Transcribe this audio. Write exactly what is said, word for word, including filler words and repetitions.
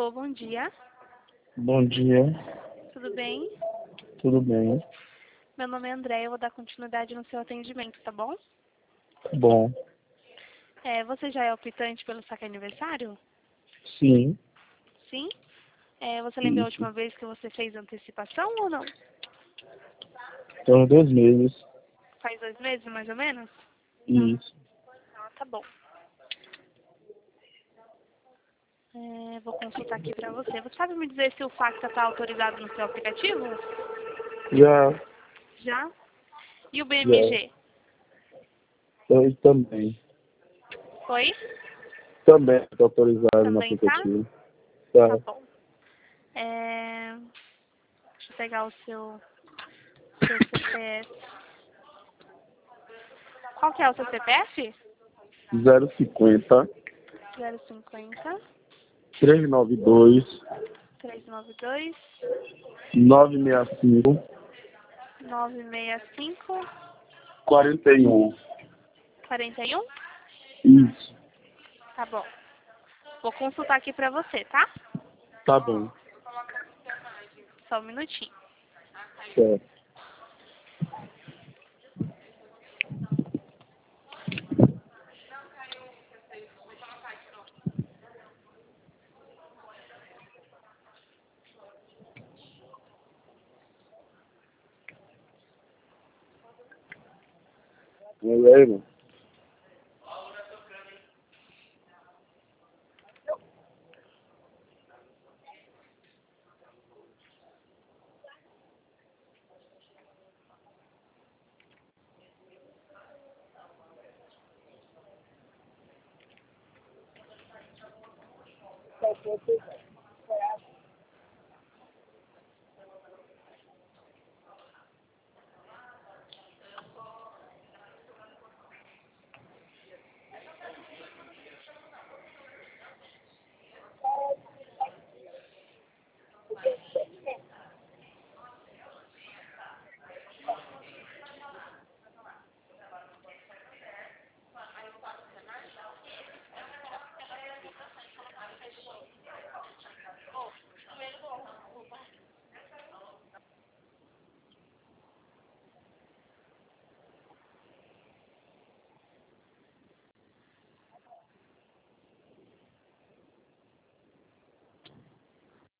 Alô, bom dia. Bom dia, Tudo bem? tudo bem? Meu nome é André, eu vou dar continuidade no seu atendimento, tá bom? Tá bom. É, você já é optante pelo saque aniversário? Sim, Sim? É, você lembra a isso. última vez que você fez antecipação ou não? Então, dois meses. Faz dois meses, mais ou menos? Isso. Ah, tá bom. É, vou consultar aqui pra você. Você sabe me dizer se o Facta está autorizado no seu aplicativo? Já, Já? E o já. B M G? Eu também. Foi? Também está autorizado no Também tá? aplicativo. Tá. Tá bom. É, deixa eu pegar o seu, seu C P F. Qual que é o seu C P F? zero cinquenta, zero cinquenta, trezentos e noventa e dois, trezentos e noventa e dois, novecentos e sessenta e cinco, novecentos e sessenta e cinco, quarenta e um. quarenta e um. Isso. Tá bom. Vou consultar aqui pra você, tá? Tá bom. Só um minutinho. Certo. E aí, mano?